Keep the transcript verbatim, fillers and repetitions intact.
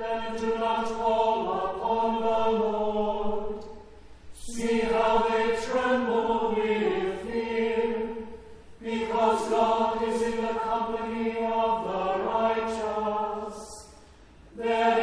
and do not call upon the Lord. See how they tremble with fear, because God is in the company of the righteous. Their